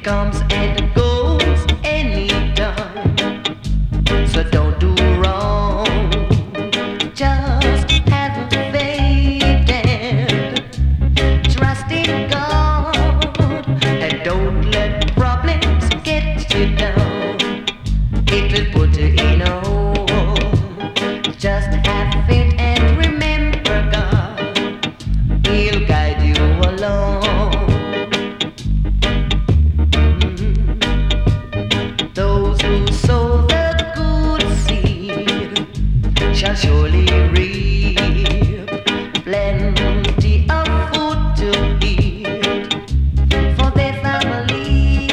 comes and goes anytime. So don't do wrong. Just have faith and trust in God. And don't let problems get you down. It will put you in a hole. Just have faith and remember God. He'll guide you along. Those who sow the good seed shall surely reap plenty of food to eat for their family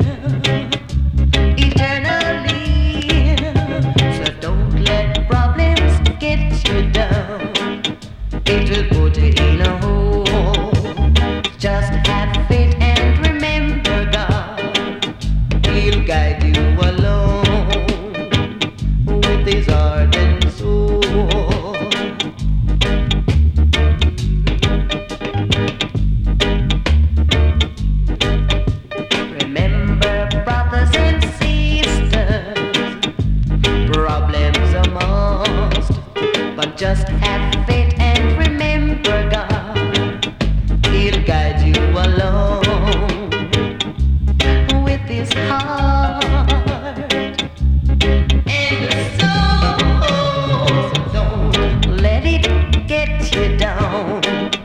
eternally. So don't let problems get you down. It will put you in a hole. Just have faith and remember God. He'll guide you along with his heart and soul. Remember, brothers and sisters, problems are must, but just have faith and remember God. He'll guide you along with his heart and soul. So don't let it get you down.